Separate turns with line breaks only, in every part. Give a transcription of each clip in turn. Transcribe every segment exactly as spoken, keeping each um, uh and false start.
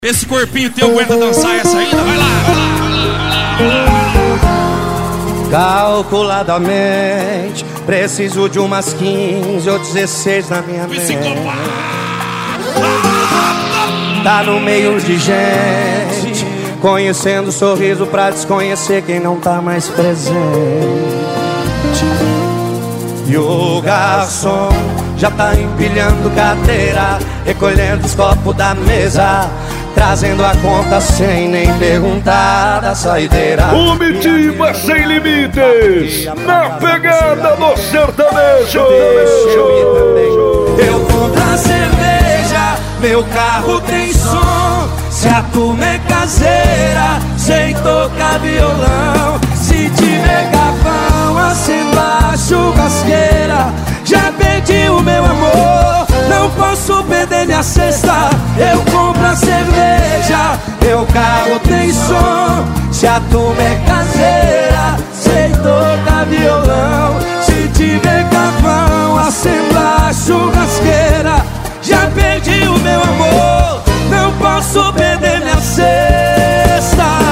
Esse corpinho teu aguenta dançar essa ainda? Vai lá, vai lá, vai lá, vai lá.
Calculadamente, preciso de umas quinze ou dezesseis na minha mente. Tá no meio de gente, conhecendo o sorriso pra desconhecer quem não tá mais presente. E o garçom já tá empilhando cadeira, recolhendo os copos da mesa, trazendo a conta sem nem perguntar da saideira.
Comitiva sem limites, na pegada do sertanejo.
Eu compro a cerveja, meu carro tem som. Se a turma é caseira, sem tocar violão. Se tiver carvão, acendo a churrasqueira. Já perdi o meu amor, não posso perder minha cesta. Eu compro a cerveja, meu carro tem som. Se a turma é caseira, sem tocar violão. Se tiver carvão, acendo a churrasqueira. Já perdi o meu amor, não posso perder minha cesta.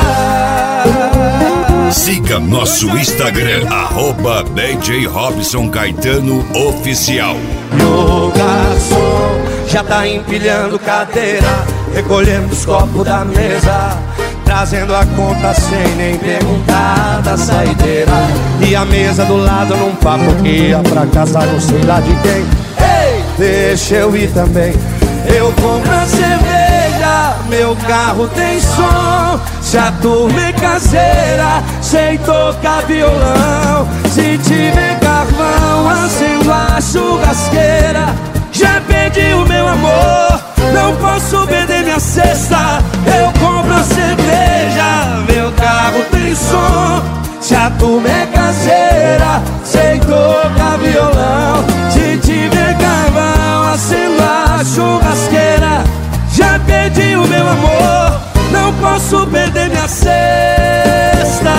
Siga nosso Instagram, arroba D J Robson Caetano Oficial.
E o garçom já tá empilhando cadeira, recolhendo os copos da mesa, trazendo a conta sem nem perguntar da saideira. E a mesa do lado num papo que ia pra casa não sei lá de quem. Ei, deixa eu ir também. Eu compro a cerveja, meu carro tem som. Se a turma é caseira, sem tocar violão. Se tiver carvão, acendo a churrasqueira. Já perdi o meu amor, não posso perder minha cesta. Eu compro a cerveja, meu carro tem som. Se a turma é caseira, sem tocar violão. Se tiver carvão, acendo a churrasqueira. Já perdi o meu amor, não posso perder minha cesta.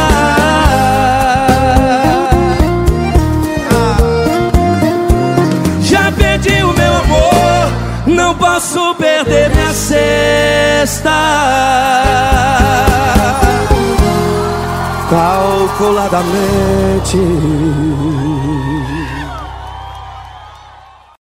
Já perdi o meu amor, não posso perder minha cesta. Calculadamente.